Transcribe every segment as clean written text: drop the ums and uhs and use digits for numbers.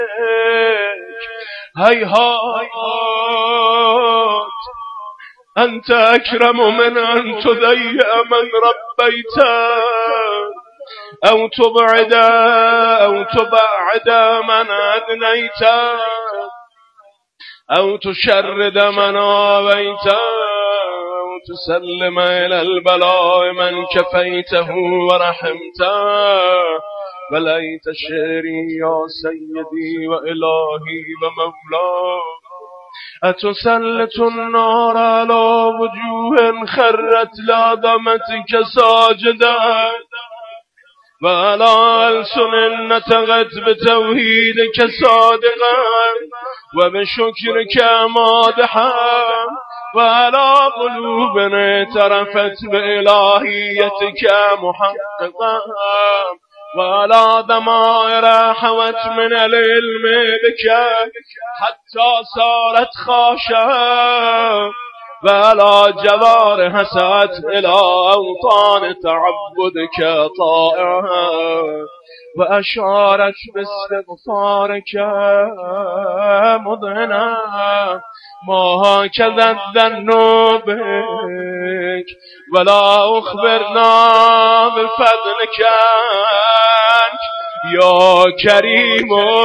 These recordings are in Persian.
هیهات انت اکرم من ان تضیع من ربیته او تبعد من ادنیته او تشرد من آویته او تسلم الى البلاء من كفیته ورحمته ولیت شعری یا سیدی و الهی و مولا اتسلط النار على وجوه خرت لعظمتك ساجدا و على ألسن نطقت بتوحیدك صادقا و بشکرك مادحا و على قلوب اعترفت بإلهیتك محققا و على ضمائر حوت من العلم بك حتى صارت خاشعا و على جوارح سعت الى اوطان تعبدك طائعا و اشارت باستغفارك مذعنا ما هكذا الظن بك ولا اخبرنا بفضلك یا کریم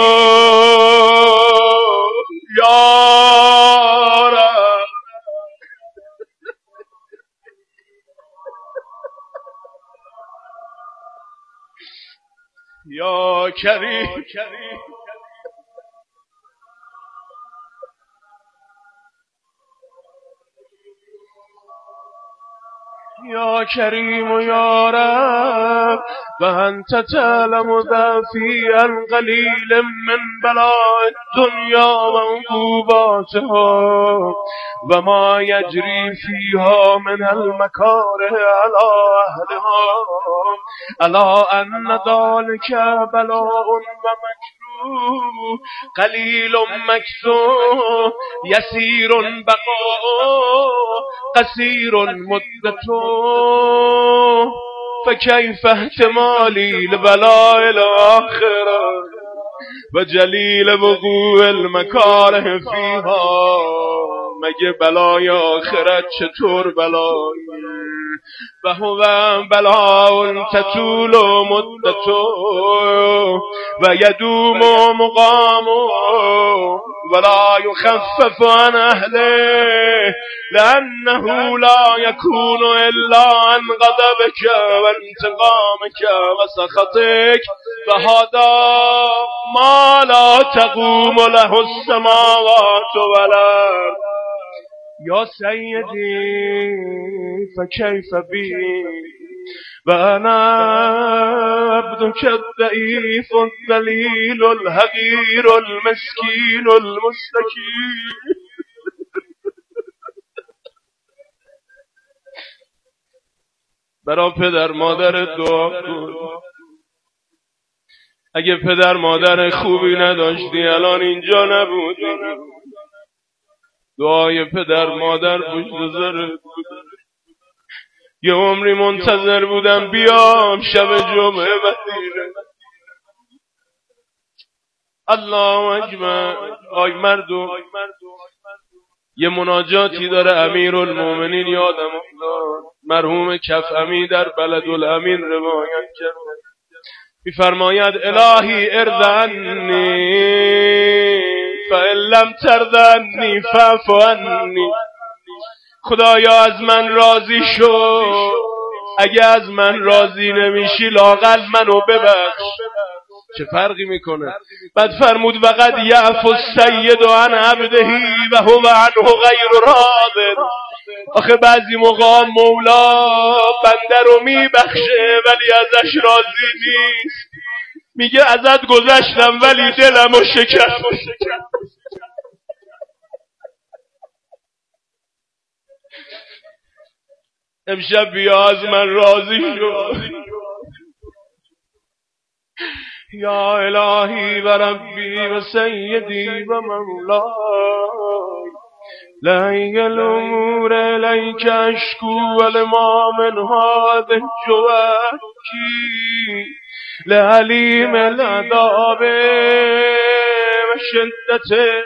یا رب یا کریم یا کریم یا رب و انت تعلم ذافی عن قلیل من بلاء الدنیا و عقوباتها و ما یجری فیها من المکاره علی اهلها الا ان ذلك بلاء و مکروه قلیل مکثور یسیر بقاء قصیر مدته فكيف احتمالي لبلاء الآخرة وجليل وقوع المكاره فيها مگه بلای آخرت چطور بلایی و هو بلاء تطول مدته و یدوم مقام ولا يخفف عن اهله لانه لا يكون الا عن غضبك وانتقامك وسخطك فهذا ما لا تقوم له السماوات والارض یا سیدی فکیف بی و انا عبدك الضعیف الذلیل الحقیر المسکین المستکین. برای پدر مادر دعا کن. اگه پدر مادر خوبی نداشتی الان اینجا نبودی. دعای پدر مادر پشت سرت بود. یه عمری منتظر بودم بیام شب جمعه مدینه. الله اکبر. آی مردم یه مناجاتی داره امیرالمومنین یادم افتاد، مرحوم کفعمی در بلدالامین روایت کرد. میفرماید الهی ارض فإن لم ترضنی فاعف عنی. خدایا از من راضی شو، اگه از من راضی نمیشی لااقل منو ببخش. چه فرقی میکنه؟ بعد فرمود وقد یعفو السید عن عبده و هو عنه غیر راض. آخه بعضی موقع مولا بنده رو میبخشه ولی ازش راضی نیست. میگه ازت گذشتم ولی دلمو شکست. امشب بیا از من راضی شو. یا الهی و ربی و سیدی و مولای لای الامور الیک اشکو ولما من هذه جوکی لعلیم العذاب شدته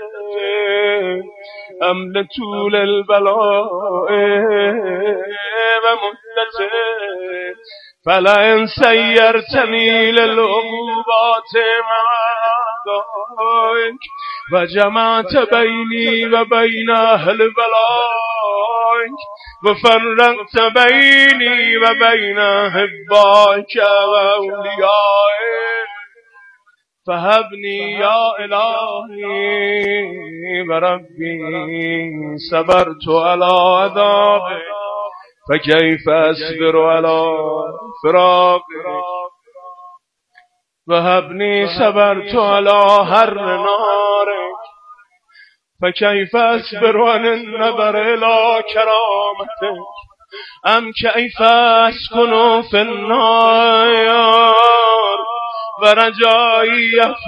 ام لطول البلاء و مدته فلئن سيرتني للعقوبات معك وجمعت بيني وبين أهل بلائك وفرقت بيني وبين أحبائك وأوليائك فهبني يا إلهي وربي صبرت على عذابك فكيف أصبر على فراقك وهبني صبرت على حر نارك فكيف أصبر عن النظر إلى كرامتك أم كيف أسكن في النار ورجائي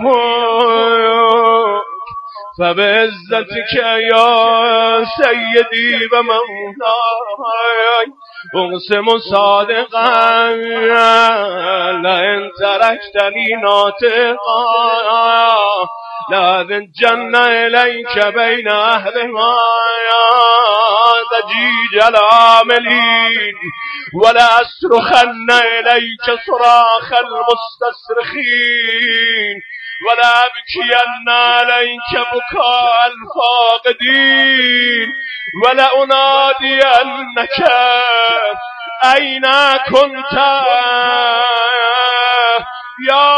يفوق فبعزتك يا سيدي ومولاي أقسم صادقا لئن تركتني ناطقا لأذجن إليك بين أهلها ضجيج العاملين ولأصرخن إليك صراخ المستصرخين ولأبكين عليك بكاء الفاقدين ولأنادينك أين كنت يا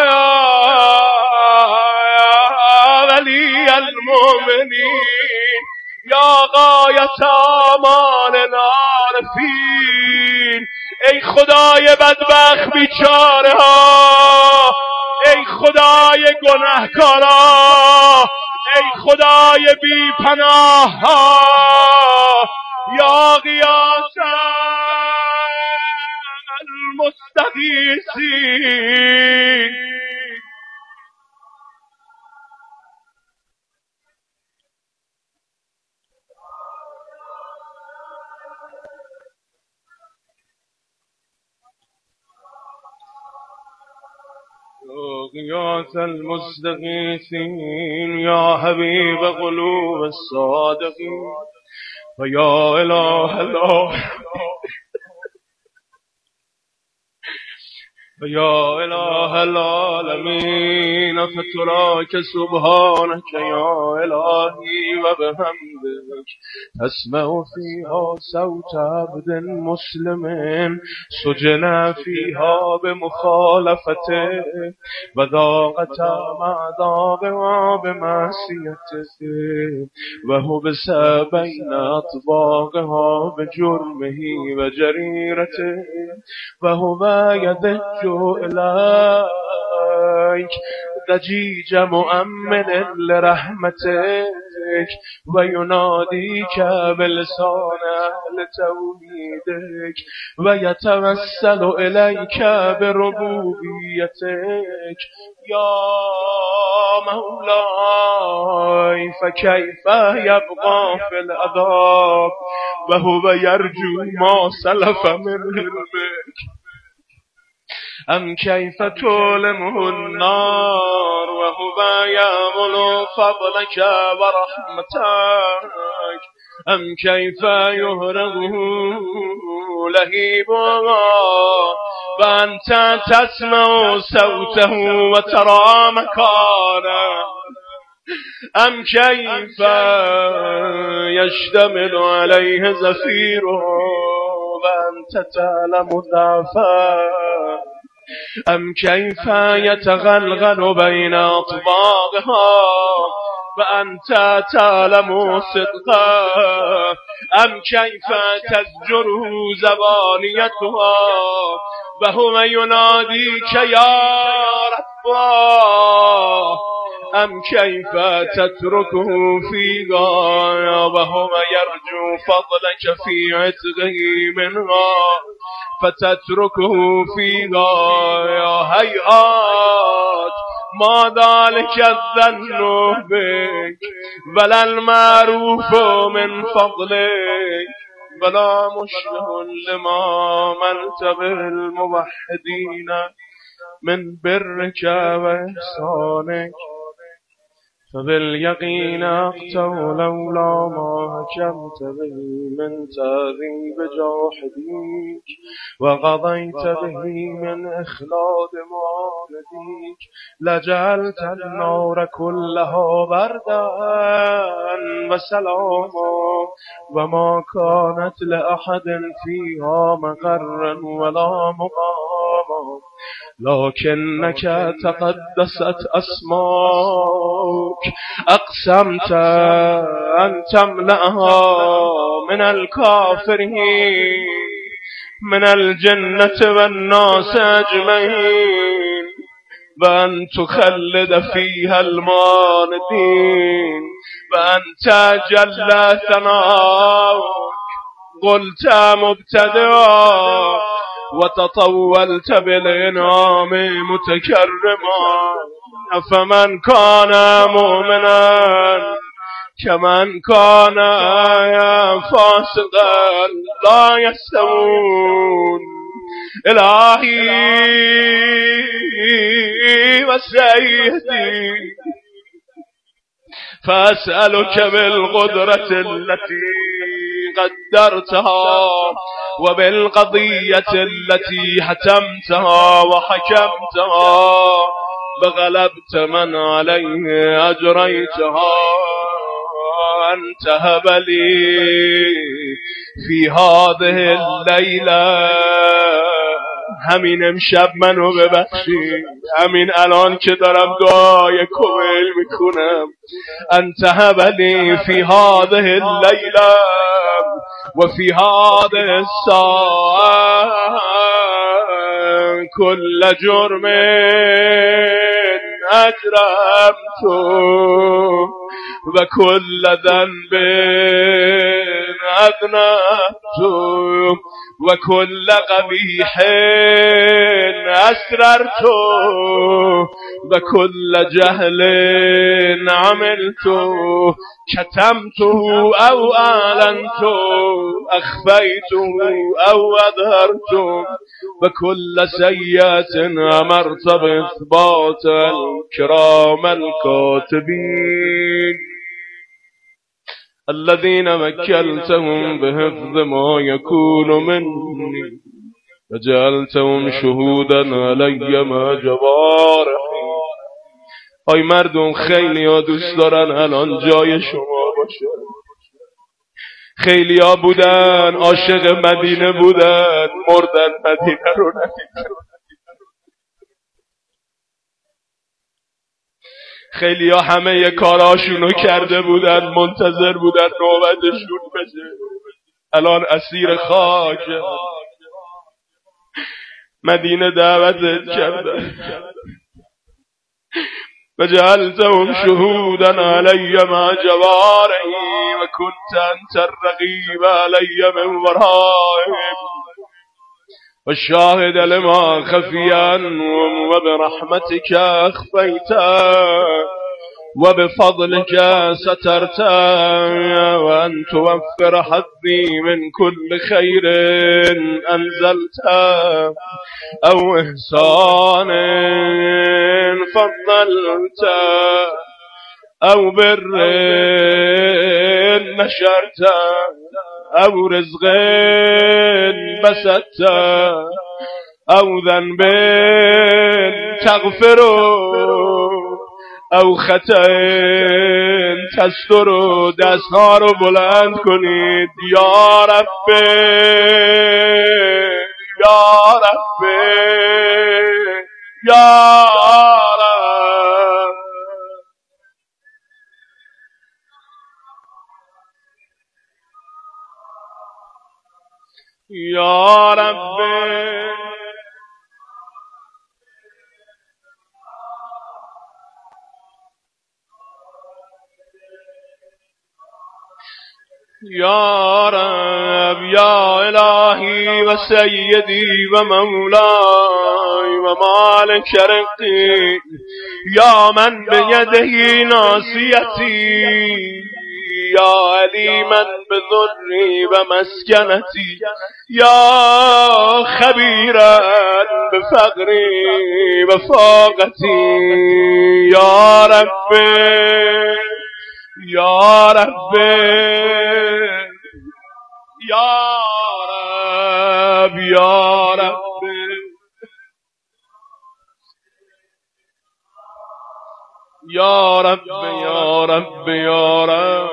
ولي المؤمنين يا غاية آمال العارفين ای خدای بدبخت بیچاره ها ای خدای گناهکارا ای خدای بی پناه ها یا غیاث المستغیثین غياث المستغيثين يا حبيب قلوب الصادقين ويا إله الله ويا إله العالمين فتراك سبحانك يا إلهي وبحمدك تسمع فيها صوت عبد مسلم سجن فيها بمخالفته وضاقت معذابه وبمعصيته وحبس بين أطباقها بجرمه وجريرته وهو يدج إليك ضجيج مؤمن لرحمتك ويناديك بلسان أهل توحيدك ويتوسل إليك بربوبيتك يا مولاي فكيف يبقى في العذاب وهو يرجو ما سلف من علمك أم كيف تؤلمه النار وهو يأمل فضلك ورحمتك أم كيف يهرغه لهيبها وأنت تسمع صوته وترى مكانه أم كيف يشتمل عليه زفيره وأنت تعلم ضعفه أم كيف يتغلغل بين أطباقها وأنت تعلم صدقه أم كيف تزجره زبانيتها وهو يناديك يا رب أم كيف تتركه في غاية وهو يرجو فضلك في عتقه منها فتتركه في غاية هيهات ما ذلك الظن بك ولا المعروف من فضلك ولا مشبه لما عملت به الموحدين من برك وإحسانك فباليقين أقتل لولا ما حكمت به من تعذيب جاحديك وقضيت به من إخلاد معانديك لجعلت النار كلها بردا وسلاما وما كانت لأحد فيها مقرا ولا مقاما لكنك تقدست أسماك أقسمت أن تملأها من الكافرين من الجنة والناس أجمعين وأن تخلد فيها الماندين وأنت جل ثناؤك قلت مبتدئا وتطولت بالإنعام متكرما فمن كان مؤمنا كمن كان فاسقا لا يستوون إلهي وسيدي فأسألك بالقدرة التي قدرتها وبالقضية التي حتمتها وحكمتها بغلبت من عليه أجريتها أن تهب لي في هذه الليلة همین امشب منو ببخشی همین الان که دارم دعای کمیل میکنم انت هبلی فی هذه اللیله و فی هذه الساعه كل جرم اجرمت و كل ذنب اذنبت و كل قبیح اسررت و كل جهل عملت كتمته او اعلنت اخفيته او اظهرت و كل سيئة امرت باثبات الكرام الكاتبين الذين وكلتهم بحفظ ما يكون مني وجعلتهم شهودا علي ما جوارحي. آی مردم خیلی ها دوست دارن الان جای شما باشه. خیلی ها بودن عاشق مدینه بودن مردن مدینه رو ندیدن. خیلی ها همه کاراشونو کرده بودن منتظر بودن نوبتشون بشه الان اسیر خاک مدینه دعوت کردن وجعلتهم شهودا علي مع جوارحي وكنت أنت الرقيب علي من ورائهم والشاهد لما خفي عنهم وبرحمتك أخفيت وبفضلك سترت وأن توفر حظي من كل خير أنزلت أو إحسان فضلت أو بر نشرت أو رزق بسطت أو ذنب تغفر او خطا تستر و دستها رو بلند کنید یا رب یا رب یا رب یا رب یا رب یا الهی و سیدی و مولای و مالک رقی یا من بیده ناصیتی یا علیما بذری و مسکنتی یا خبیرا بفقری و فاقتی یا رب یا رب یا رب یا رب یا رب یا رب یا رب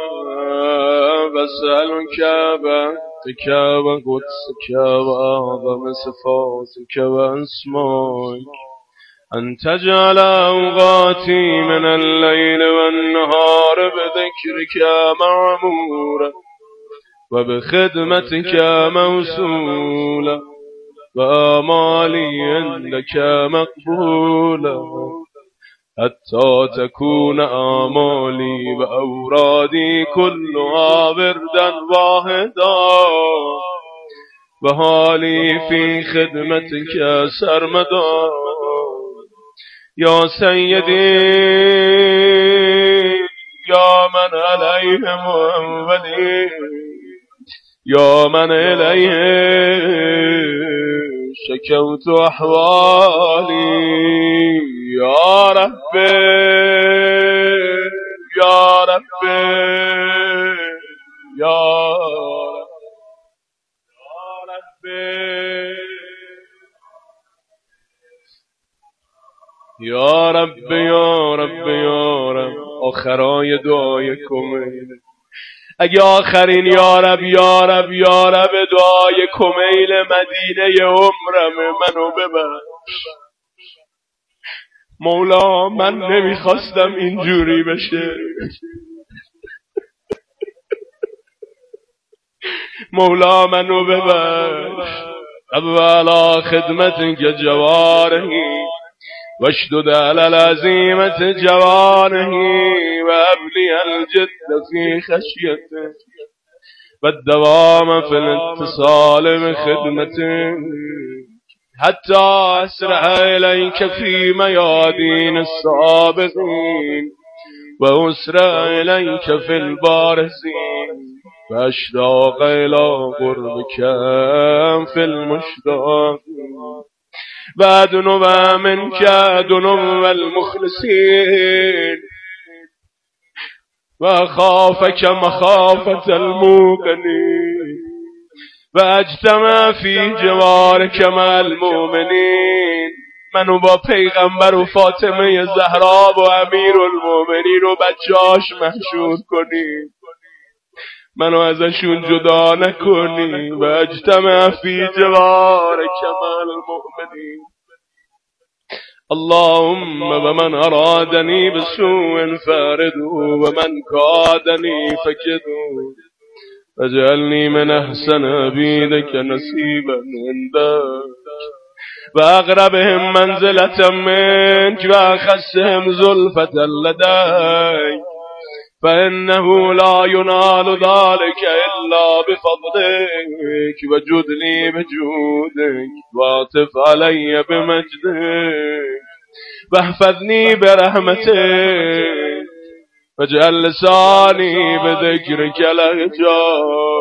اسألك بعتك وقدسك وأعظم صفاتك وأسمائك أن تجعل أوقاتي من الليل والنهار بذكرك معمورا وبخدمتك موصولا وآمالي عندك مقبولا حتى تكون آمالي وأورادي كلها وردا واحدا وحالي في خدمتك سرمدا يا سيدي يا من عليهم ولي يا من إليه شكوت أحوالي يا رب يا رب يا رب يا رب يا رب يا رب آخرای دعای کمیل اگه آخرین یا رب یا رب یا رب دعای کمیل مدینه عمرم منو ببخش مولا من نمیخواستم اینجوری بشه مولا منو ببخش اولا خدمتك جوارحی واشدد على العزيمة جوانحي وأبلي الجد في خشيته والدوام في الاتصال بخدمته حتى أسرع إليك في ميادين السابقين وأسرع إليك في البارزين فأشتاق إلى قربك في المشتاقين وأدنو منك أدنو المخلصين وأخافك مخافة الموقنين وأجتمع في جوارك مع المؤمنين منو با پیغمبر و فاطمه زهرا و امیر المؤمنین و بچه‌اش محشور کنی منو ازشون جدا نکنی و اجتمع فی جوارک مع المؤمنین اللهم ومن ارادنی بسوء فاردو ومن کادنی فکدو وجعلنی من احسن عبیدک نصیبا عندک واقربهم منزلة منك واخصهم زلفة لديك فإنه لا ينال ذلك إلا بفضلك وجدني بجودك واعطف علي بمجدك واحفظني برحمتك واجعل لساني بذكرك لهجا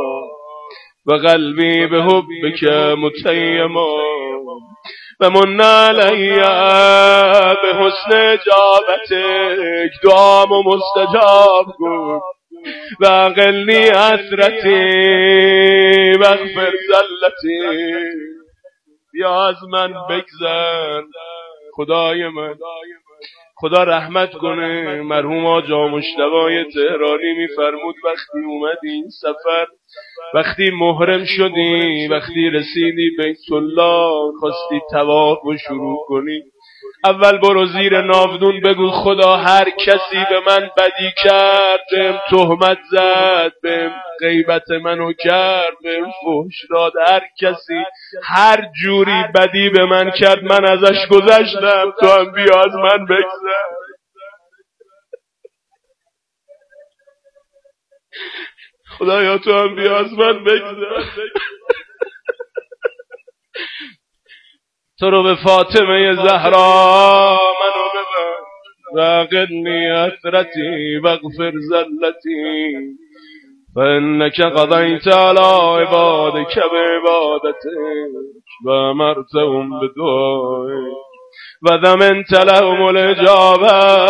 وقلبي بحبك متيما ومن علي بحسن اجابتك دعام مستجاب کن واقلني عثرتي واغفر زلتي بیا از من بگذر خدای من خدا رحمت کنه مرحوم آقا مجتبی تهرانی میفرمود وقتی اومدی این سفر وقتی محرم شدی وقتی رسیدی بیت الله خواستی طواف رو شروع کنی اول برو زیر ناودون بگو خدا هر کسی به من بدی کرد بهم تهمت زد بهم غیبت منو کرد بهم فحش داد هر کسی هر جوری بدی به من کرد من ازش گذشتم تو هم بیا از من بگذر خدایا تو هم بیا از من بگذر تو رو به فاطمه زهرا منو ببر وقني أثرتي واغفر زلتي فإنك قضيت على عبادك بعبادتك وأمرتهم بدعائك وضمنت لهم الإجابة.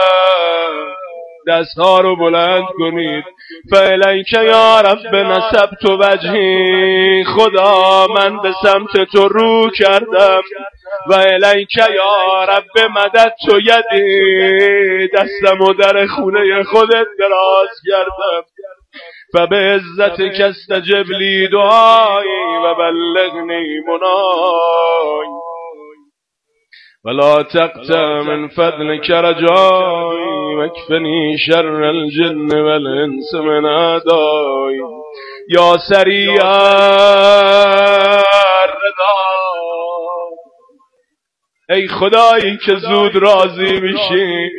دستها رو بلند کنید. فالیک یا رب نسبت وجهی، خدا من به سمت تو رو کردم. و الیک یا رب مددت یدی، دستمو در خونه خودت دراز کردم. فبعزتک استجب لی دعایی و بلغنی منای ولا تقطع من فضلك رجائي واكفني شر الجن والانس من اعدائي یا سریع الرضا. ای خدایی که زود راضی میشی،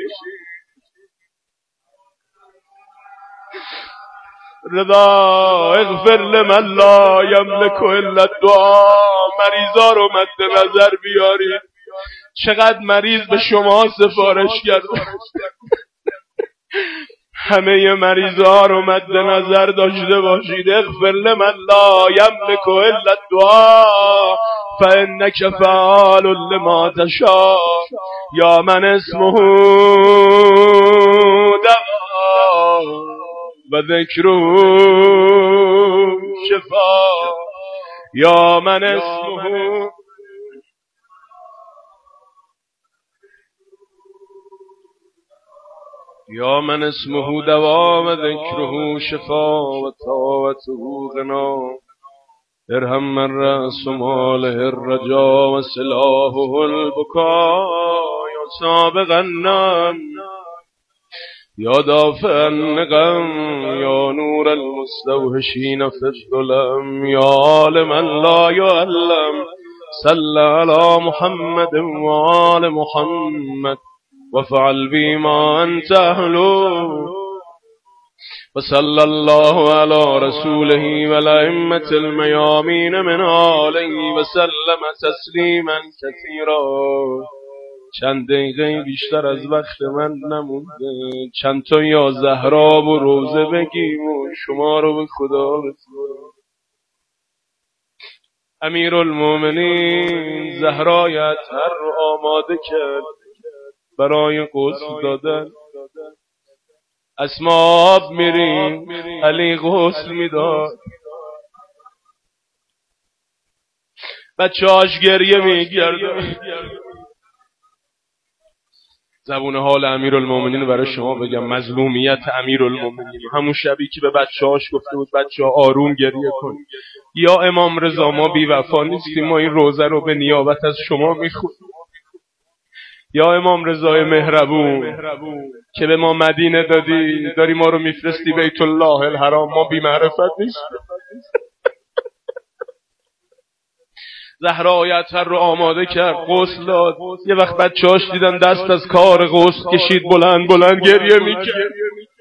رضا اغفر لمن لا یملک الا الدعاء. مریضا رو مد نظر بیارید. چقدر مریض به شما سفارش کرد. همه مریضا رو مد نظر داشته باشید. اغفر لمن لا یملک الا الدعاء فانک فعال لما تشاء یا من اسمه دوا و ذکره شفا یا من اسمه یا من اسمه دوا و ذکره شفا و طاعته غنا. ارحم من رأس ماله الرجا و سلاحه البکا یا سابق النم یا دافع النقم یا نور المستوحشین فی الظلم یا عالما لا یعلم. صل علی محمد و آل محمد وفعل بي ما أنت أهله وصلى الله على رسوله والأئمة الميامين من آله وسلم تسلیما كثيرا. چند دقیقه بیشتر از وقت من نمونده. چند تا یا زهرا و روزه بگیم و شما رو به خدا بسپارم. امیرالمومنین زهرای اطهر رو آماده کرد برای غسل دادن. اسما آب میریم، علی غسل میداد. بچه‌هاش گریه میگردن. زبون حال امیرالمومنین برای شما بگم. مظلومیت امیرالمومنین همون شبی که به بچه‌هاش گفته بود بچه‌ها آروم گریه کن. یا امام رضا ما بی وفا نیستیم، ما این روزه رو به نیابت از شما میخونیم. یا امام رضای مهربون که به ما مدینه دادی، داری ما رو میفرستی بیت الله الحرام، ما بی معرفت نیستیم. زهرا اطهر رو آماده کرد، غسل داد. یه وقت بچه‌هاش دیدن دست از کار غسل کشید، بلند بلند گریه میکرد.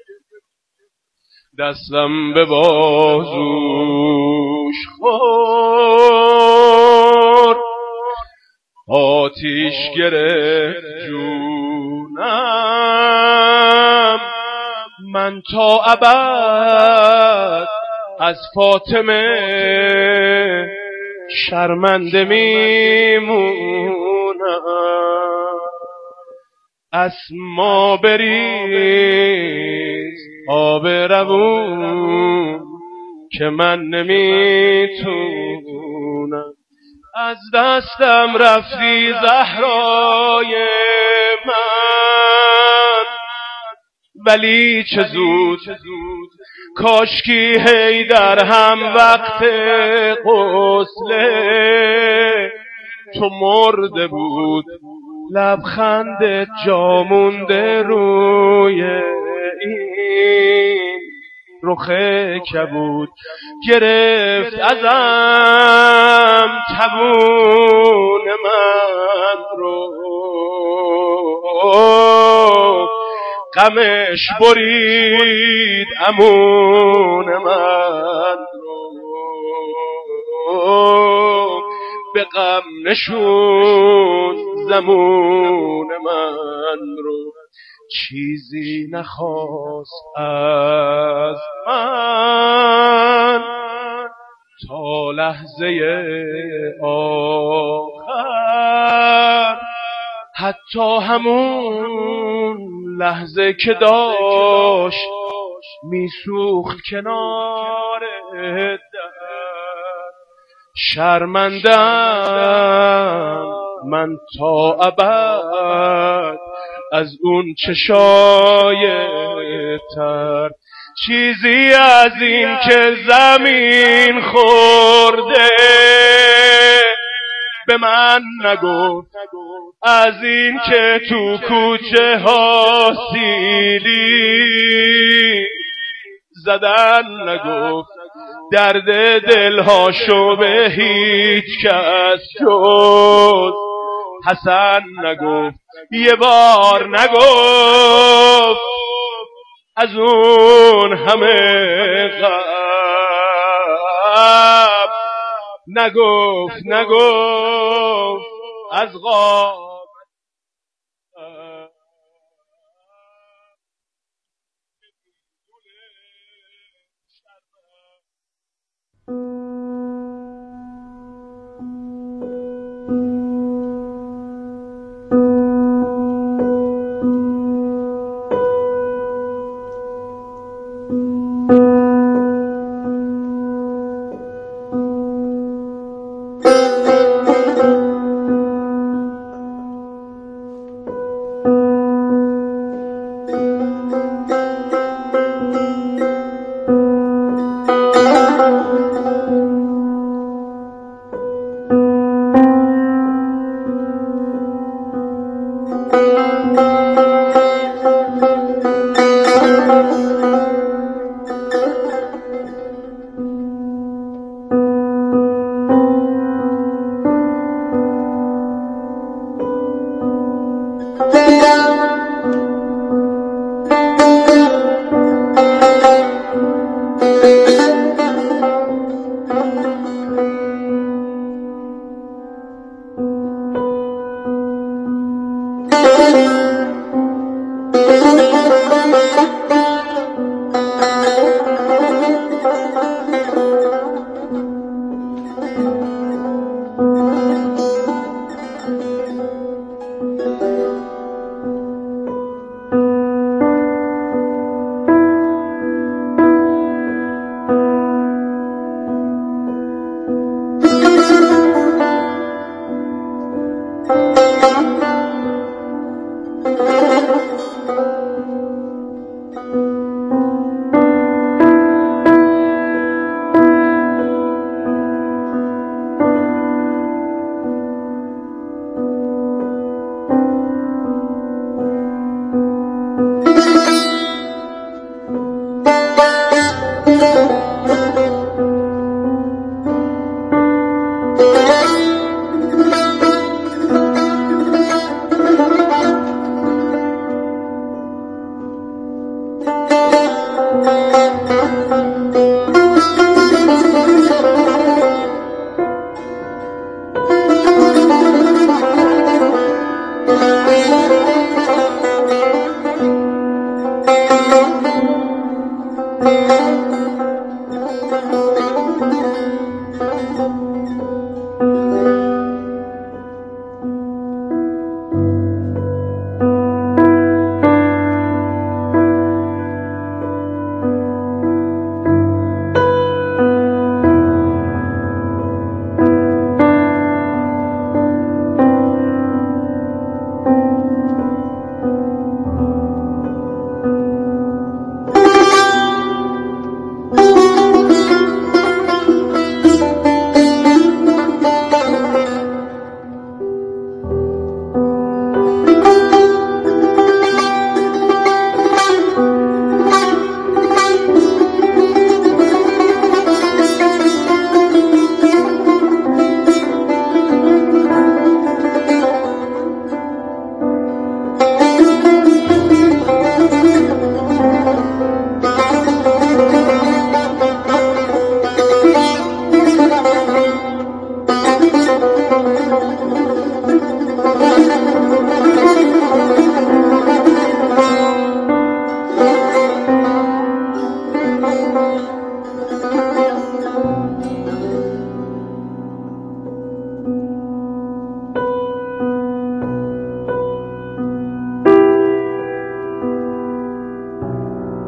دستم به بازوش خورد، آتیش گرفت جونم. من تا ابد از فاطمه شرمنده میمونم. اسما بریز آب روون که من نمیتونم. از دستم رفتی زهرای من، ولی چه زود کاشکی هی در هم وقت غسل تو مرده بود. لبخندت جا مونده روی این رخ کبود. گرفت ازم تبون من رو، غمش برید امون من رو، به غم نشون زمون من رو. چیزی نخواست از من تا لحظه آخر، حتی همون لحظه که داشت میسوخت کنار در. شرمندم من تا ابد از اون چشای تر، چیزی از این که زمین خورده به من نگفت، از این که تو کوچه ها سیلی زدن نگفت، درد دلهاشو به هیچ کس جز حسن نگفت. یه بار نگفت از اون همه غم، نگفت از غم.